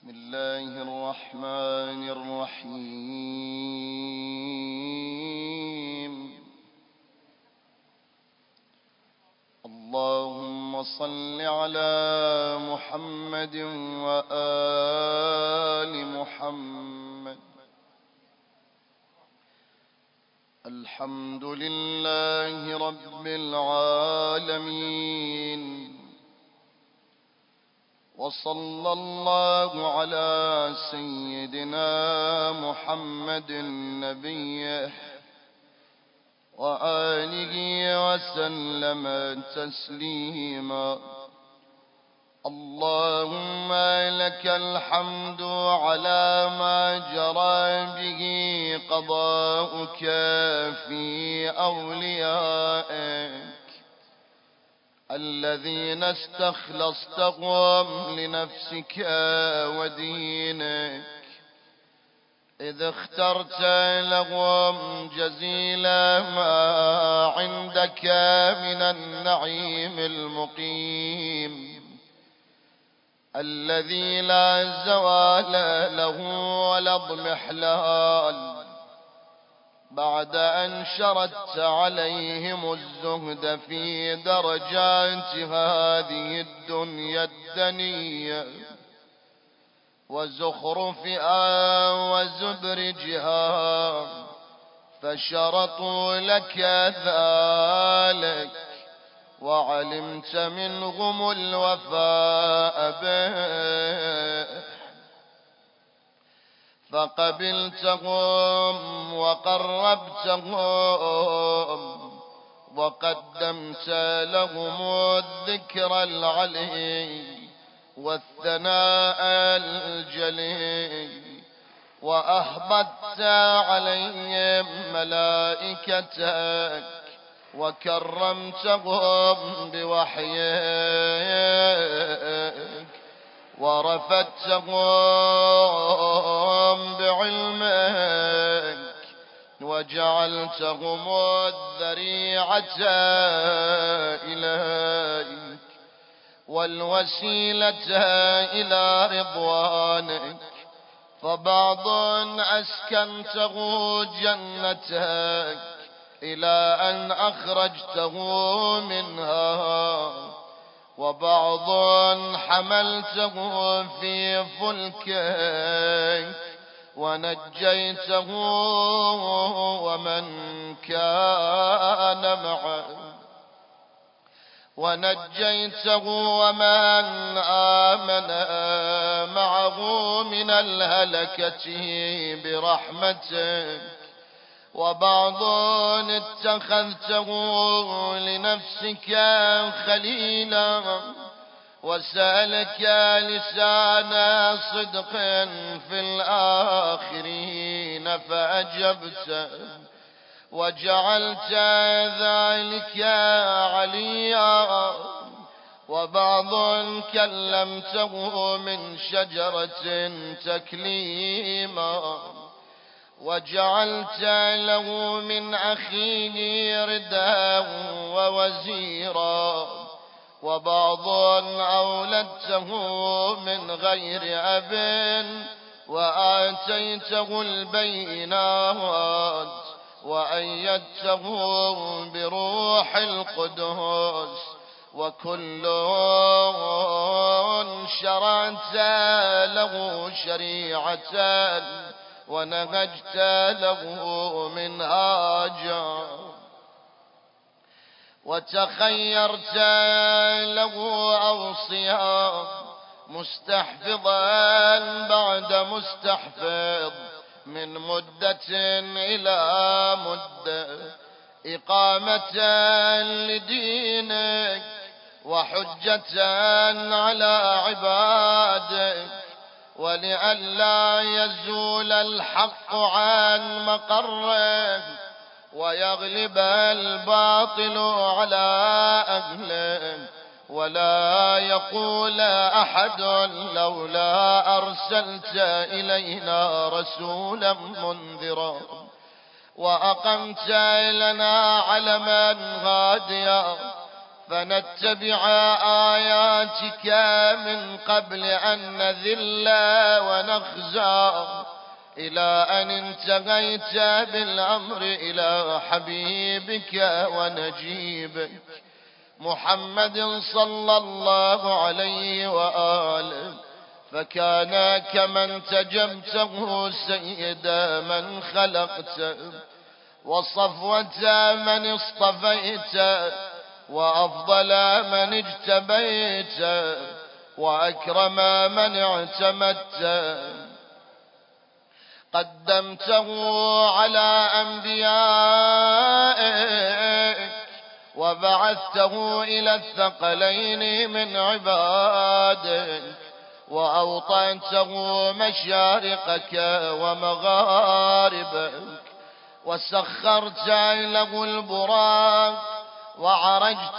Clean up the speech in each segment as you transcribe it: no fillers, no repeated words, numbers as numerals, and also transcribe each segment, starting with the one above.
بسم الله الرحمن الرحيم. اللهم صل على محمد وآل محمد. الحمد لله رب العالمين، وصلى الله على سيدنا محمد نبيه وآله وسلم تسليما. اللهم لك الحمد على ما جرى به قضاؤك في أوليائك الذين استخلصتهم لنفسك ودينك، إذ اخترت لهم جزيل ما عندك من النعيم المقيم الذي لا زوال له ولا اضمحلال، بعد أن شردت عليهم الزهد في درجات هذه الدنيا الدنية وزخرفها وزبرجها، فشرطوا لك ذلك وعلمت منهم الوفاء به، فقبلتهم وقربتهم وقدمت لهم الذكر العلي والثناء الجلي، وأهبطت عليهم ملائكتك وكرمتهم بوحيك ورفدتهم بعلمك وجعلتهم الذريعة إليك والوسيلة إلى رضوانك، فبعض أسكنته جنتك إلى أن أخرجته منها، وبعض حملته في فلكك ونجيته ومن كان معه، ونجيته ومن آمن معه من الهلكة برحمتك، وبعض اتخذته لنفسك خليلا وسألك لسان صدق في الآخرين فأجبت وجعلت ذلك عليا، وبعض كلمته من شجرة تكليما وجعلت له من أخيه ردا ووزيرا، وبعض أولدته من غير أب وآتيته البينات وأيدته بروح القدس، وكل شرعت له شريعة ونهجت له منهاجا، وتخيرت له أوصيا مستحفظا بعد مستحفظ من مدة إلى مدة، إقامة لدينك وحجة على عبادك، ولئلا يزول الحق عن مقره ويغلب الباطل على أهله، ولا يقول أحد لولا أرسلت إلينا رسولا منذرا وأقمت لنا علما هاديا، فنتبع آياتك من قبل أن نذل ونخزى، إلى أن انتهيت بالأمر إلى حبيبك ونجيبك محمد صلى الله عليه وآله، فكان كمن تجمته سيد من خلقت، وصفوة من اصطفيت، وأفضل من اجتبيت، وأكرم من اعتمدت. قدمته على أنبيائك، وبعثته إلى الثقلين من عبادك، وأوطنته مشارقك ومغاربك، وسخرت له البراق، وعرجت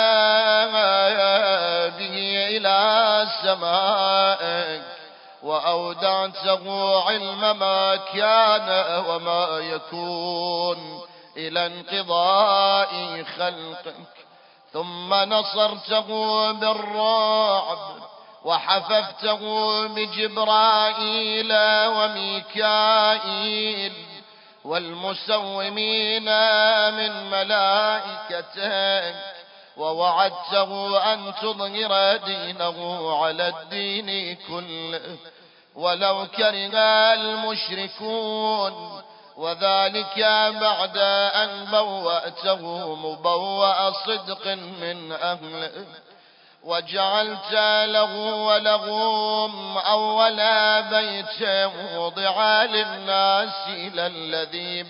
به إلى سمائك، وأودعته علم ما كان وما يكون إلى انقضاء خلقك، ثم نصرته بالرعب، وحففته بجبرائيل وميكائيل والمسومين من ملائكتك، ووعدته أن تظهر دينه على الدين كله ولو كره المشركون، وذلك بعد أن بوأته مبوأ صدق من أهله، وجعلت له ولهم أول بيت وضع للناس للذي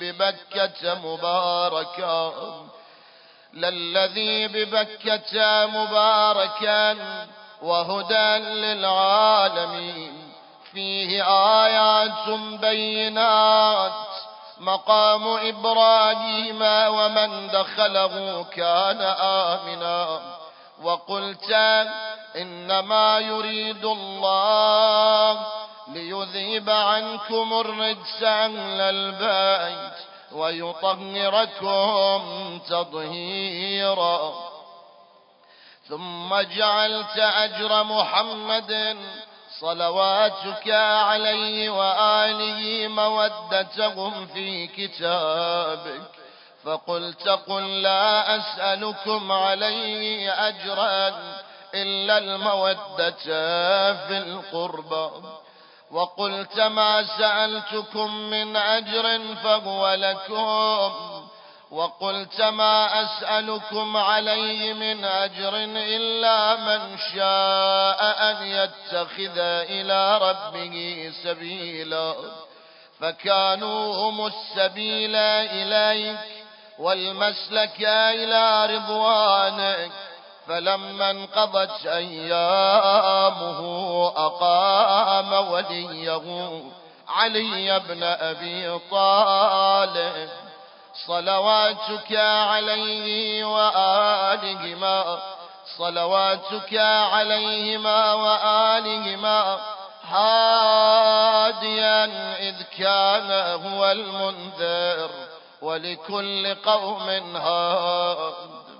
ببكة مباركا وهدى للعالمين، فيه آيات بينات مقام إبراهيم ومن دخله كان آمنا. وقلت إنما يريد الله ليذهب عنكم الرجس أهل البيت ويطهركم تطهيرا. ثم جعلت أجر محمد صلواتك عليه وآله مودتهم في كتابك، فقلت قل لا أسألكم عليه أجرا إلا المودة في القربى، وقلت ما سألتكم من أجر فهو لكم، وقلت ما أسألكم عليه من أجر إلا من شاء أن يتخذ إلى ربه سبيلا، فكانوا هم السبيل إليك والمسلك إلى رضوانك. فلما انقضت أيامه أقام وليه علي بن أبي طالب صلواتك عليهما وآلهما هاديا إذ كان هو المنذر ولكل قوم هاد.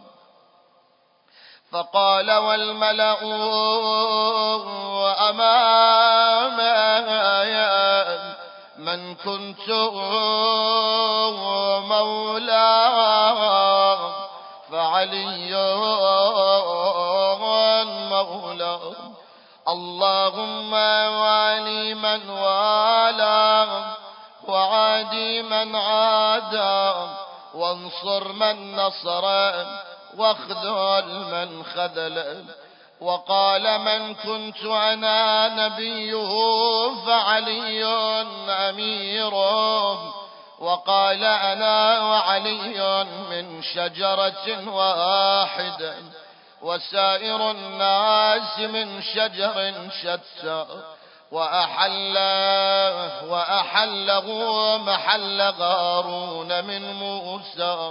فقال والملأ أمامه من كنت مولاه فعلي مولاه، اللهم والي من والاه وعادي من عاداه، وانصر من نصره واخذل من خذله. وقال من كنت أنا نبيه فعلي أميره، وقال أنا وعلي من شجرة واحدة وسائر الناس من شجر شتى، وأحله محل هارون من موسى.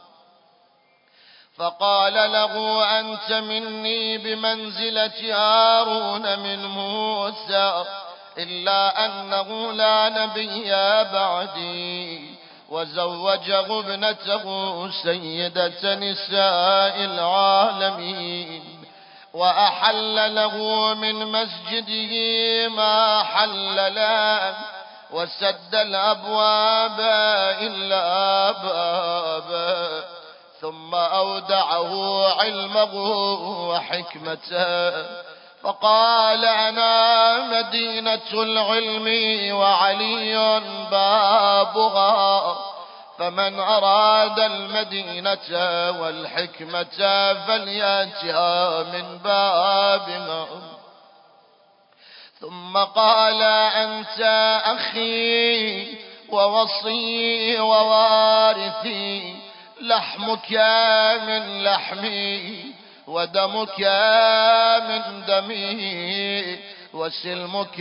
فقال له أنت مني بمنزلة هارون من موسى، إلا أنه لا نبي بعدي وزوجه ابنته سيدة نساء العالمين، وأحل له من مسجده ما حل له، وسد الأبواب إلا بابه، ثم أودعه علمه وحكمته، فقال أنا مدينة العلم وعلي بابها، فمن أراد المدينة والحكمة فليأتها من بابها. ثم قال أنت أخي ووصي ووارثي، لحمك من لحمي ودمك من دمي، وسلمك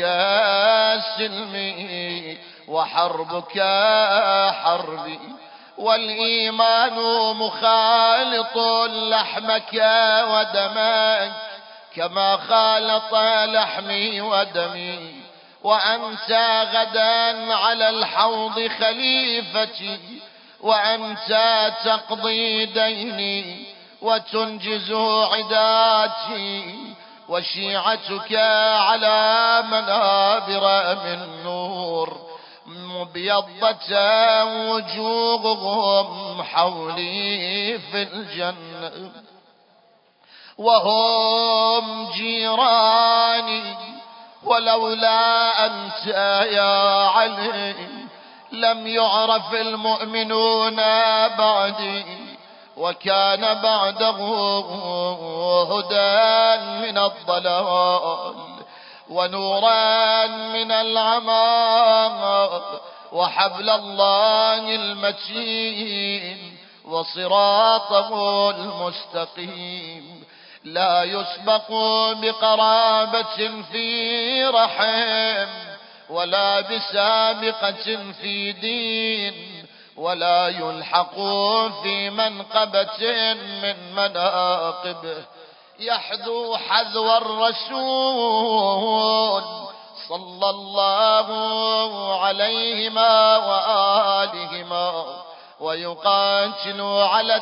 سلمي وحربك حربي، والإيمان مخالط لحمك ودمك كما خالط لحمي ودمي، وأنت غدا على الحوض خليفتي، وأنت تقضي ديني وتنجز عداتي، وشيعتك على منابر من نور مبيضة وجوههم حولي في الجنة، وهم جيراني، ولولا أنت يا علي لم يعرف المؤمنون بعدي، وكان بعده هدى من الضلال ونورا من العمى، وحبل الله المتين وصراطه المستقيم، لا يسبق بقرابة في رحم، ولا بسابقة في دين، ولا يلحق في منقبة من مناقبه، يحذو حذو الرسول صلى الله عليهما وآلهما، ويقاتل على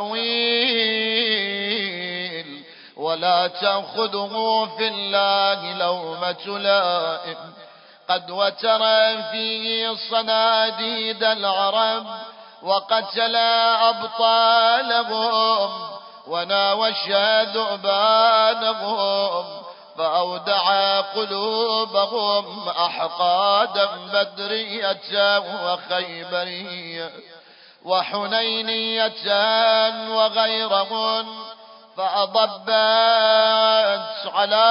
التأويل، ولا تأخذه في الله لومة لائم، قد وتر فيه صناديد العرب، وقتل أبطالهم، وناوش ذؤبانهم، فأودع قلوبهم أحقادا بدرية وخيبرية وحنينية وغيرهن، فأضبت على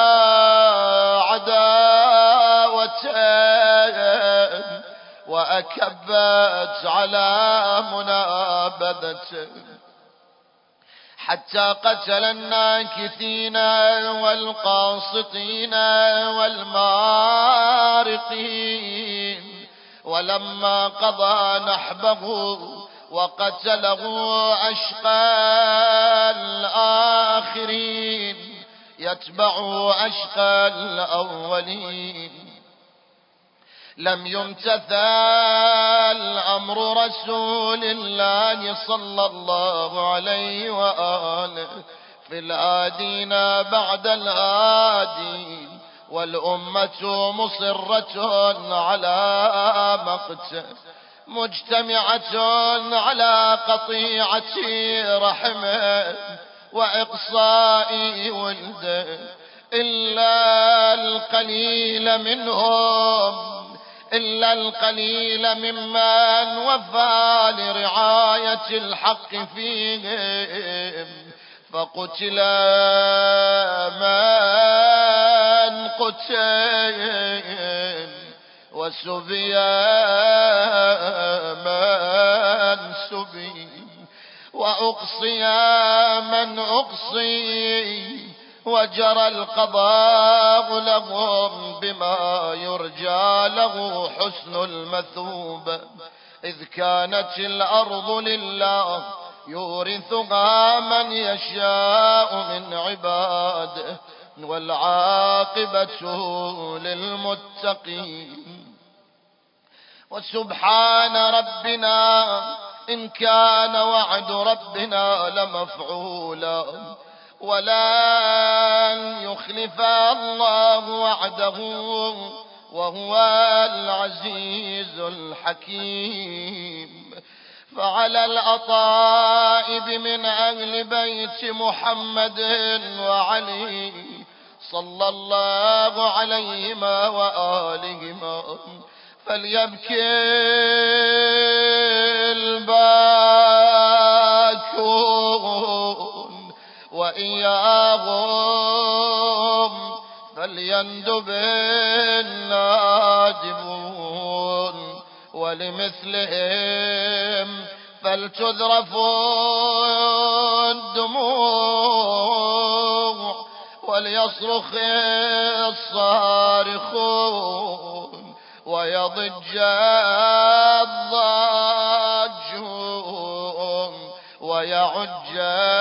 عداوة وأكبت على منابذة، حتى قتل الناكثين والقاسطين والمارقين، ولما قضى نحبه وقتله أشقى الآخرين يتبع أشقى الأولين، لم يمتثل أمر رسول الله صلى الله عليه وآله في الآدين بعد الآدين، والأمة مصرة على مقته، مجتمعة على قطيعة رحمه وإقصاء ولده، إلا القليل منهم، إلا القليل ممن وفى لرعاية الحق فيهم، فقتل من قتل، وسبي من سبي، وأقصي من أقصي، وجرى القضاء لهم بما يرجى له حسن المثوبة، إذ كانت الأرض لله يورثها من يشاء من عباده، والعاقبة للمتقين. وسبحان ربنا إن كان وعد ربنا لمفعولا ولن يخلف الله وعده وهو العزيز الحكيم. فعلى الأطائب من أهل بيت محمد وعلي صلى الله عليهما وآلهما فليبكي الباكون وإياهم فليندب النادبون ولمثلهم فلتذرف الدموع وليصرخ الصارخون ويضج الضاجون ويعج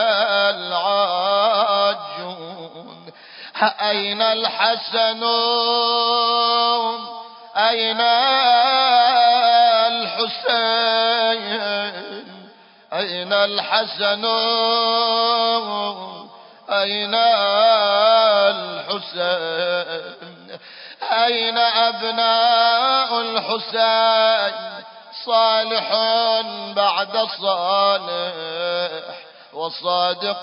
العاجون. أين الحسن أين الحسين أين الحسن أين الحسين أين أبناء الحسين صالح بعد صالح وصادق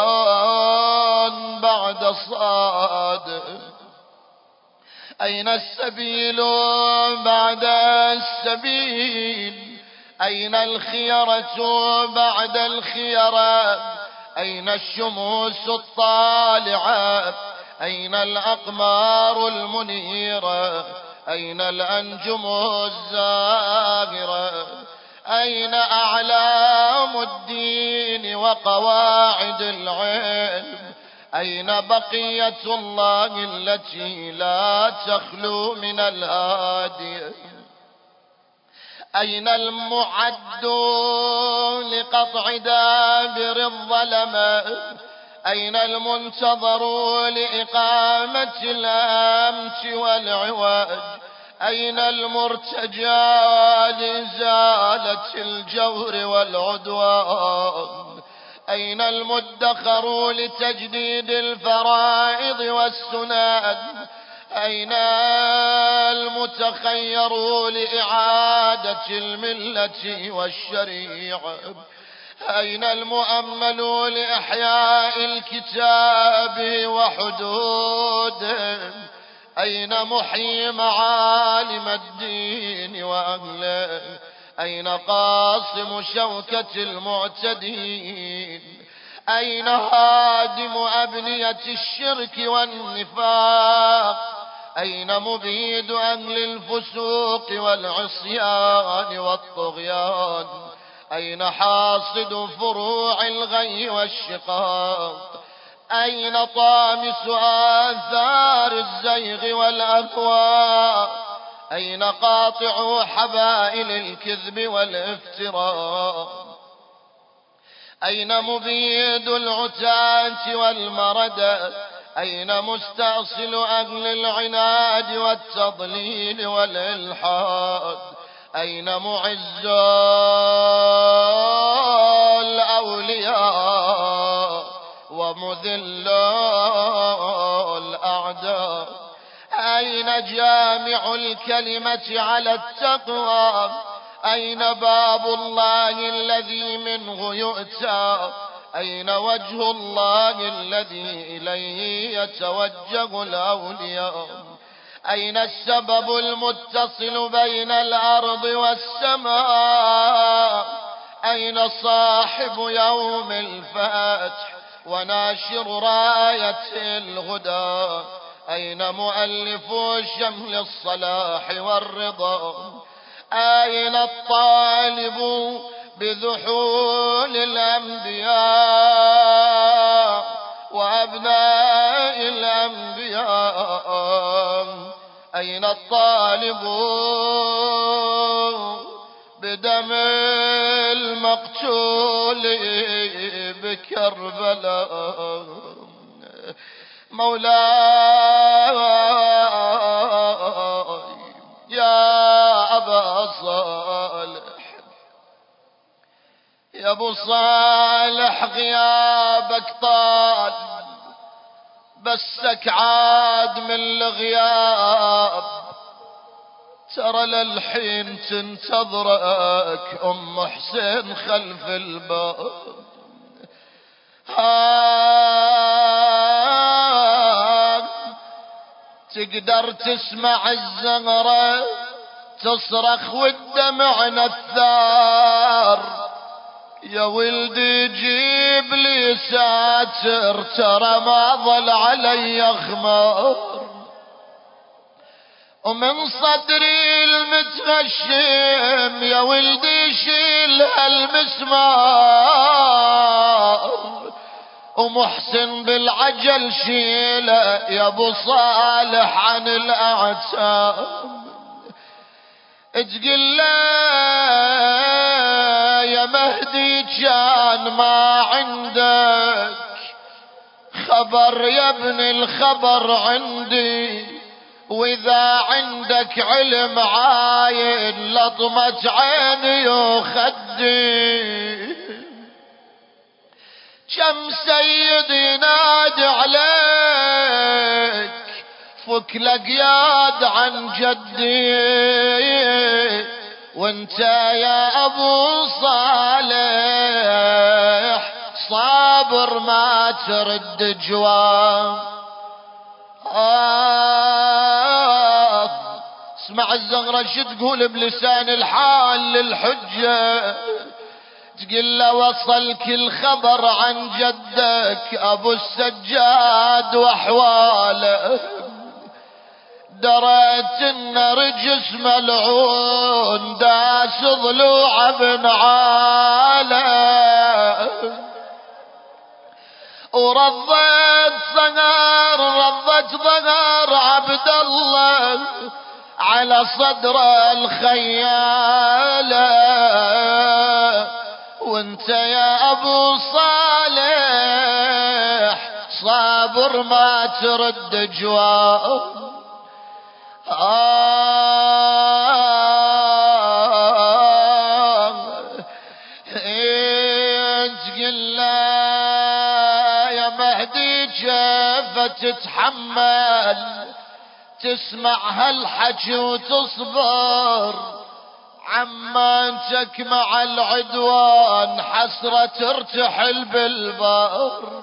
بعد صادق. أين السبيل بعد السبيل أين الخيرة بعد الخيرة أين الشموس الطالعة أين الأقمار المنيرة أين الأنجم الزاهرة أين أعلام الدين وقواعد العلم أين بقية الله التي لا تخلو من الهادي أين المعد لقطع دابر الظلمة أين المنتظر لإقامة الأمس والعواج أين المرتجى لإزالة الجور والعدوان أين المدخر لتجديد الفرائض والسنن أين المتخير لإعادة الملة والشريعة أين المؤمل لإحياء الكتاب وحدوده أين محيي معالم الدين وأهله أين قاصم شوكة المعتدين أين هادم أبنية الشرك والنفاق أين مبيد أهل الفسوق والعصيان والطغيان أين حاصد فروع الغي والشقاق أين طامس آثار الزيغ والأهواء أين قاطع حبائل الكذب والافتراء أين مبيد العتاة والمردة أين مستأصل أهل العناد والتضليل والإلحاد أين معز الأولياء ومذل الأعداء أين جامع الكلمة على التقوى أين باب الله الذي منه يؤتى أين وجه الله الذي إليه يتوجه الأولياء أين السبب المتصل بين الأرض والسماء أين صاحب يوم الفتح وناشر راية الهدى أين مؤلف شمل الصلاح والرضا أين الطالب بذحول الأنبياء وأبناء الأنبياء أين الطالب بدم المقتول بكربلاء مولاي يا أبا صالح. يا ابو صالح غيابك طال، بسك عاد من الغياب، ترى للحين تنتظرك ام حسين خلف الباب. تقدر تسمع الزغرة تصرخ والدمع نثار، يا ولدي جيب لي ساتر ترى ما ظل علي خمار، ومن صدري المتغشم يا ولدي شيل هالمسمار، ومحسن بالعجل شيله يا ابو صالح عن الاعتاب. تقول يا مهدي كان ما عندك خبر يا ابن الخبر عندي، واذا عندك علم عاين لطمت عيني وخدي، كم سيد ينادي عليك فك لقياد عن جدي، وانت يا ابو صالح صابر ما ترد جواب. اسمع الزغرة شو تقول بلسان الحال للحجة، تقول له وصلك الخبر عن جدك ابو السجاد واحواله، دريت ان رجس ملعون داس ضلوع ابن عاله، ورضت ظهر عبد الله على صدر الخياله، وانت يا ابو صالح صابر ما ترد جواب. تقول يا مهدي كيف تتحمل تسمع هالحكي وتصبر، عمانتك مع العدوان حسرة ترتحل بالبر،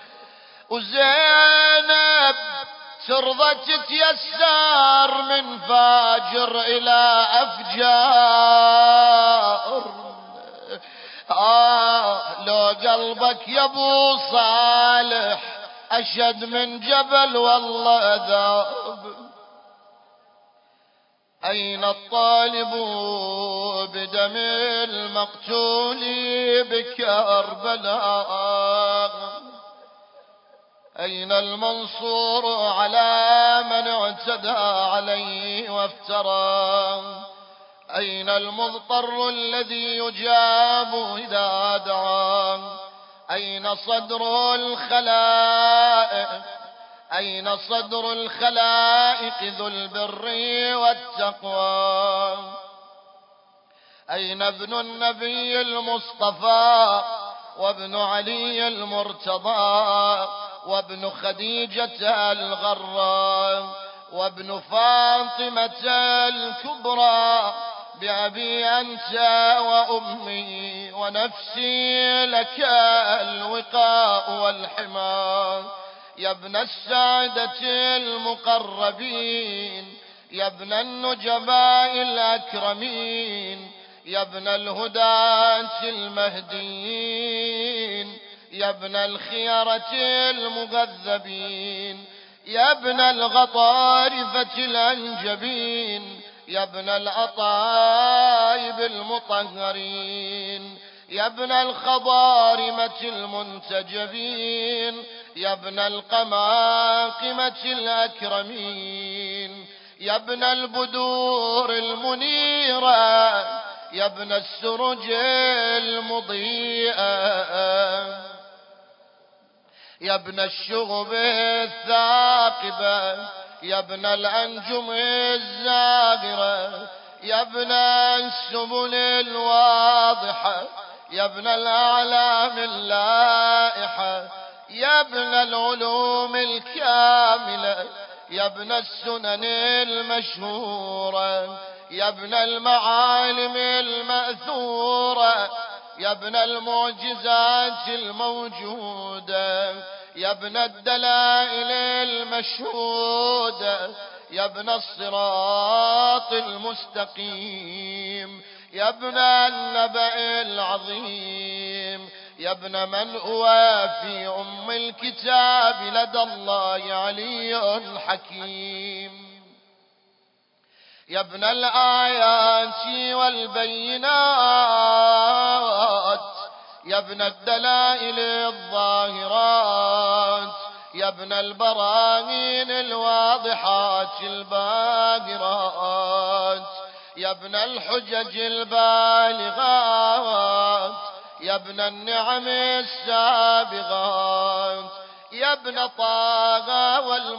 وزينب ترضى تتيسر من فاجر الى افجار. لو قلبك يا ابو صالح اشد من جبل والله ذاب. اين الطالب بدم المقتول بكربلاء، اين المنصور على من اعتدى عليه وافترى، اين المضطر الذي يجاب اذا دعا، اين صدر الخلائق، اين صدر الخلائق ذو البر والتقوى، اين ابن النبي المصطفى وابن علي المرتضى وابن خديجة الغراء وابن فاطمة الكبرى، بأبي أنت وأمي ونفسي لك الوقاء والحمى، يا ابن السادة المقربين، يا ابن النجباء الأكرمين، يا ابن الهداة المهديين، يا ابن الخيرة المغذبين، يا ابن الغطارفة الأنجبين، يا ابن الأطايب المطهرين، يا ابن الخضارمة المنتجبين، يا ابن القماقمة الأكرمين، يا ابن البدور المنيرة، يا ابن السرج المضيئة، يا ابن الشغب الثاقبة، يا ابن الأنجم الزاغرة، يا ابن السبل الواضحة، يا ابن الأعلام اللائحة، يا ابن العلوم الكاملة، يا ابن السنن المشهورة، يا ابن المعالم المأثورة، يا ابن المعجزات الموجودة، يا ابن الدلائل المشهودة، يا ابن الصراط المستقيم، يا ابن النبأ العظيم، يا ابن من هو في أم الكتاب لدى الله علي حكيم، يا ابن الآيات والبينات، يا ابن الدلائل الظاهرات، يا ابن البراهين الواضحات الباهرات، يا ابن الحجج البالغات، يا ابن النعم السابغات، يا ابن طه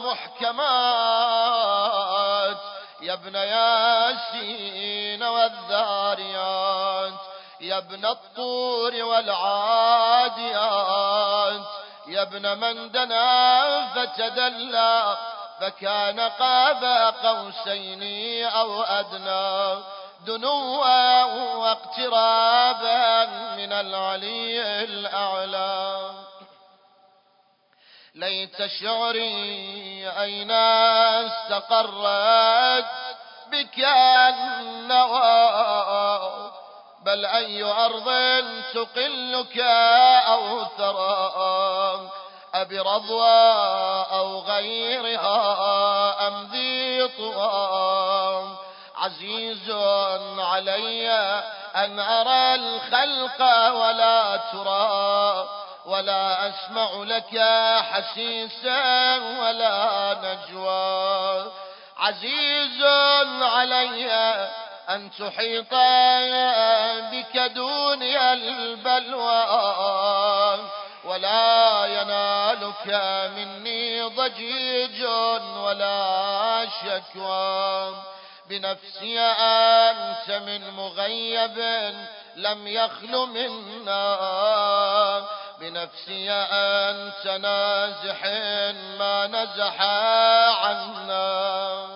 والمحكمات، يا ابن ياسين والذاريات، يا ابن الطور والعاديات، يا ابن من دنا فتدلى فكان قاب قوسين أو أدنى، دنوا واقترابا من العلي الأعلى. ليت شعري أين استقرت بك النوى، بل أي أرض تقلك أو ثرى، أبي رضوى أو غيرها أم ذي طوى، عزيز علي أن أرى الخلق ولا ترى، ولا أسمع لك حسيسا ولا نجوى، عزيز علي أن تحيط بك دنيا البلوى، ولا ينالك مني ضجيج ولا شكوى، بنفسي أنت من مغيب لم يخل منا، بنفسي أنت نازح ما نزح عنا،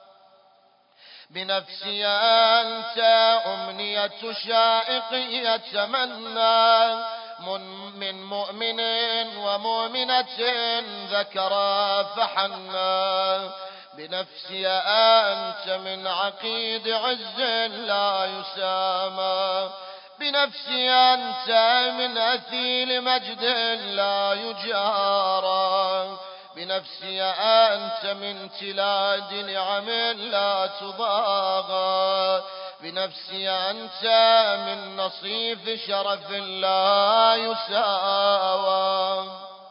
بنفسي أنت أمنية شائق يتمنى من مؤمن ومؤمنة ذكر فحنا، بنفسي أنت من عقيد عز لا يسامى، بنفسي أنت من أثيل مجد لا يجارى، بنفسي أنت من تلاد نعم لا تضاغى، بنفسي أنت من نصيف شرف لا يساوى.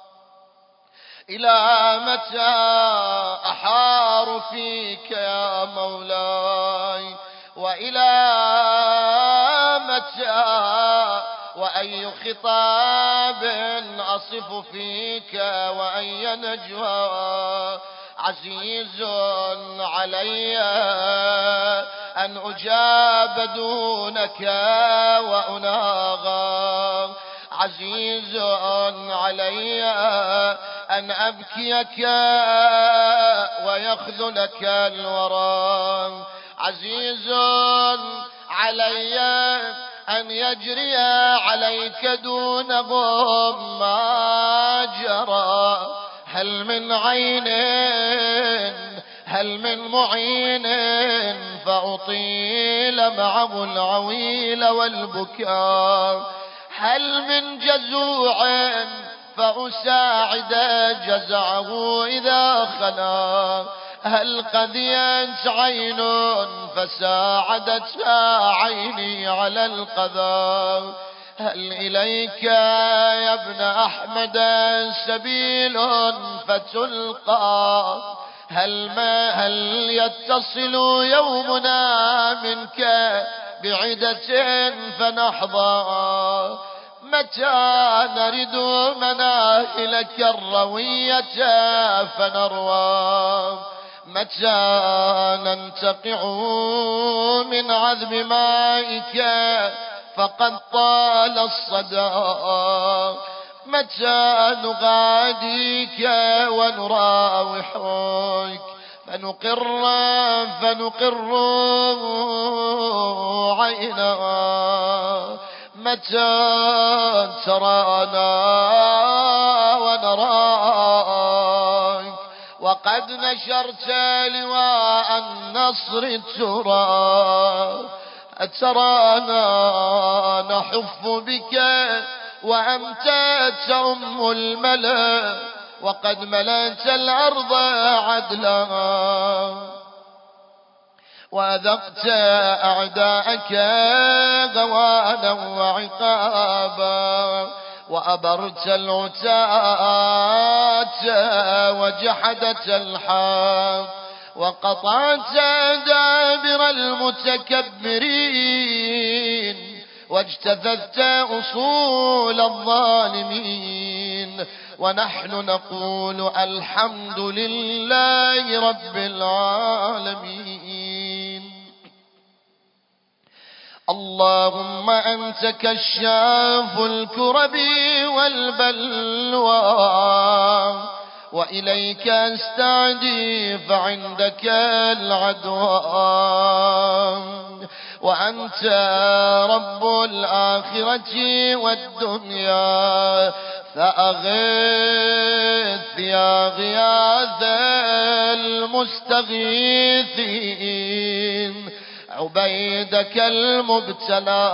إلى متى أحار فيك يا مولاي، وإلى متى وأي خطاب أصف فيك وأي نجوى، عزيز علي أن أجاب دونك وأناغى، عزيز علي أن أبكيك ويخذلك الورى، عزيز علي أن يجري عليك دونهم ما جرى، هل من عين هل من معين فأطيل معه العويل والبكاء، هل من جزوع فأساعد جزعه إذا خلا، هل قذيت عين فساعدتها عيني على القذى، هل إليك يا ابن أحمد سبيل فتلقى، هل يتصل يومنا منك بعدة فنحظى، متى نرد مناهلك الروية فنروى، متى ننتقع من عذب مائك فقد طال الصدى متى نغاديك ونراوحك فنقر عينا متى ترانا ونراك وقد نشرت لواء النصر الترى أترانا نحف بك وأنت تأم الملا وقد ملأت الأرض عدلا وأذقت أعداءك غوانا وعقابا وأبرت العتاة وجحدت الحق وقطعت دابر المتكبرين واجتثثت أصول الظالمين ونحن نقول الحمد لله رب العالمين. اللهم أنت كشاف الكرب والبلوى وإليك أستعدي فعندك العدوى وأنت رب الآخرة والدنيا فأغث يا غياث المستغيثين عبيدك المبتلى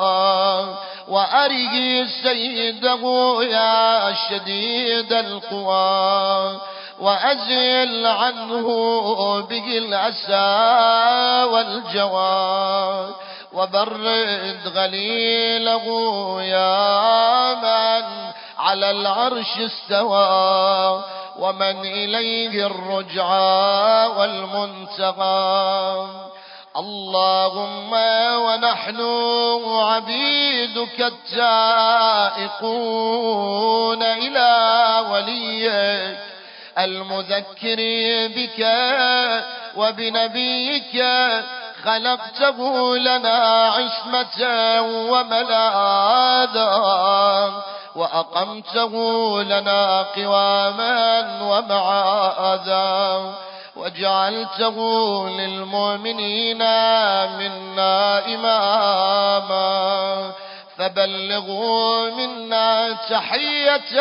وأره سيده يا شديد القوى وأزل عنه به الأسى والجوى وبرد غليله يا من على العرش استوى ومن إليه الرجعى والمنتهى. اللهم ونحن عبيدك التائقون إلى وليك المذكر بك وبنبيك خلقته لنا عصمة وملاذا وأقمته لنا قواما ومعاذا وجعلته للمؤمنين منا إماما فبلغوا منا تحية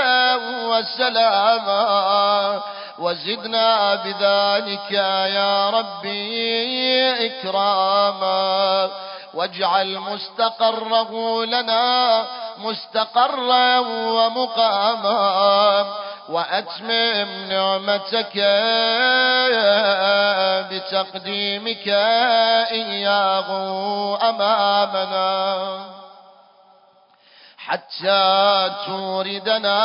وسلاما وزدنا بذلك يا ربي إكراما واجعل مستقره لنا مستقرا ومقاما وأتمم نعمتك بتقديمك إياه أمامنا حتى توردنا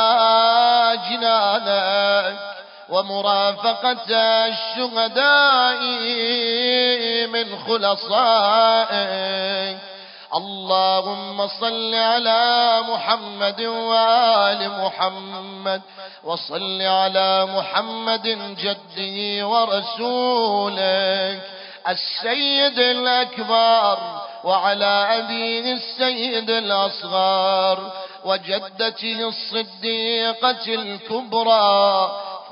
جنانك ومرافقة الشهداء من خلصائك. اللهم صل على محمد وآل محمد وصل على محمد جده ورسولك السيد الأكبر وعلى أبيه السيد الأصغر وجدته الصديقة الكبرى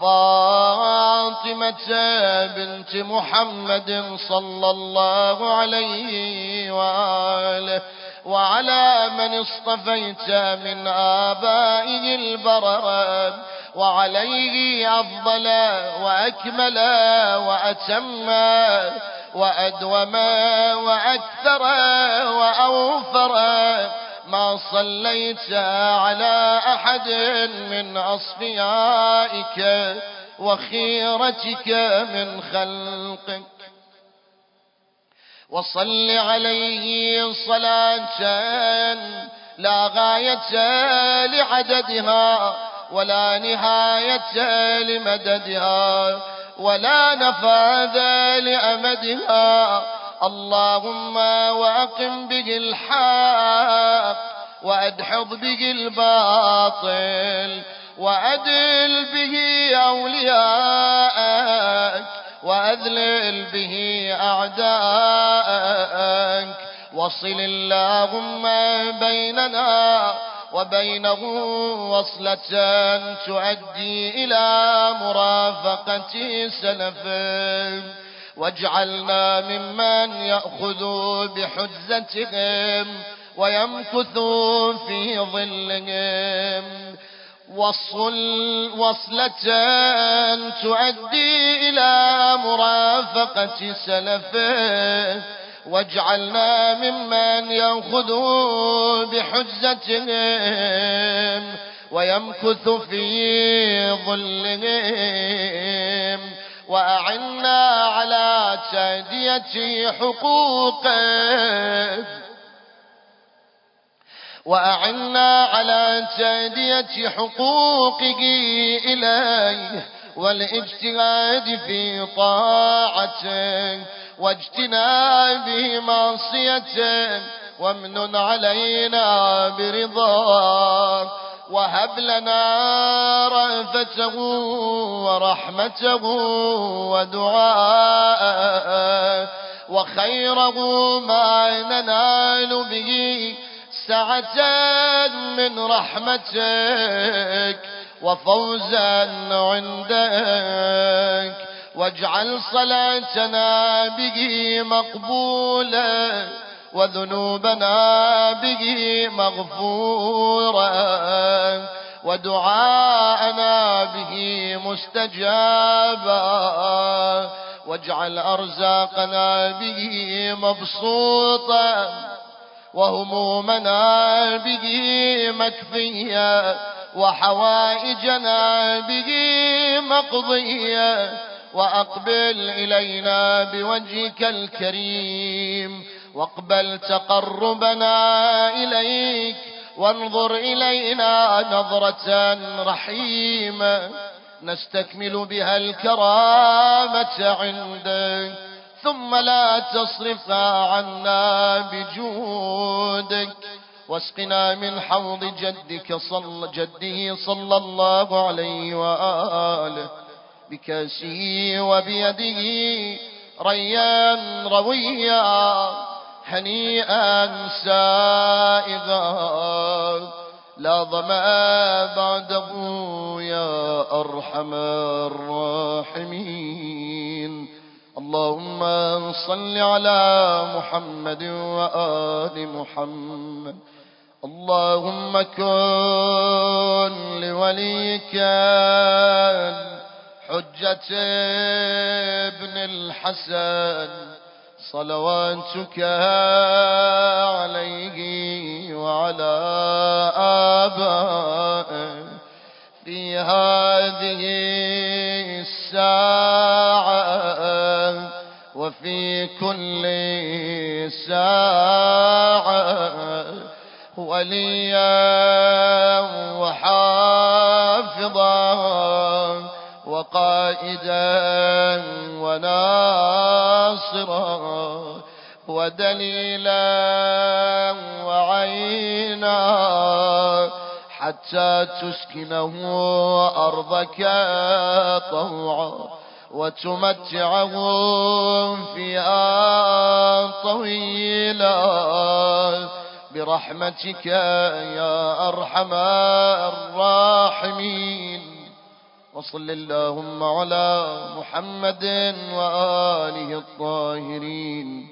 فاطمة بنت محمد صلى الله عليه وآله وعلى من اصطفيت من آبائه البرر وعليه أفضل وأكمل وأتم وأدوم وأكثر وأوفر ما صليت على أحد من أصفيائك وخيرتك من خلقك وصل عليه صلاة لا غاية لعددها ولا نهاية لمددها ولا نفاذ لأمدها. اللهم وأقم به الحق وأدحض به الباطل وأدل به أولياءك وأذلل به أعداءك، وصل اللهم بيننا وبينه وصلة تؤدي إلى مرافقة سلفه، واجعلنا ممن يأخذ بحجزتهم ويمكث في ظلهم، وصلة تؤدي إلى مرافقة سلفه، واجعلنا ممن يأخذ بحجزتهم ويمكث في ظلهم، وأعنا على تأدية حقوقه، وأعنا على تأدية حقوقه إليه والاجتهاد في طاعته واجتناب معصيته، وامنن علينا برضاه، وهب لنا رأفته ورحمته ودعاءه، وخيره ما ننال به سعة من رحمتك وفوزا عندك، واجعل صلاتنا به مقبولة وذنوبنا به مغفورة ودعاءنا به مستجابا، واجعل أرزاقنا به مبسوطة وهمومنا به مكفية وحوائجنا به مقضية، وأقبل إلينا بوجهك الكريم، واقبل تقربنا إليك، وانظر إلينا نظرة رحيمة نستكمل بها الكرامة عندك، ثم لا تصرفها عنا بجودك، واسقنا من حوض جده صلى الله عليه وآله بكاسه وبيده ريان رويا هنيئا سائغا لا ظمأ بعده يا أرحم الراحمين. اللهم صل على محمد وآل محمد. اللهم كن لوليك حجة ابن الحسن صلواتك عليه وعلى آبائه في هذه الساعة وفي كل ساعة وليا وحافظا وقائدا وناصرا ودليلا وعينا حتى تسكنه أرضك طوعا وتمتعه فيها طويلا برحمتك يا أرحم الراحمين. وصل اللهم على محمد وآله الطاهرين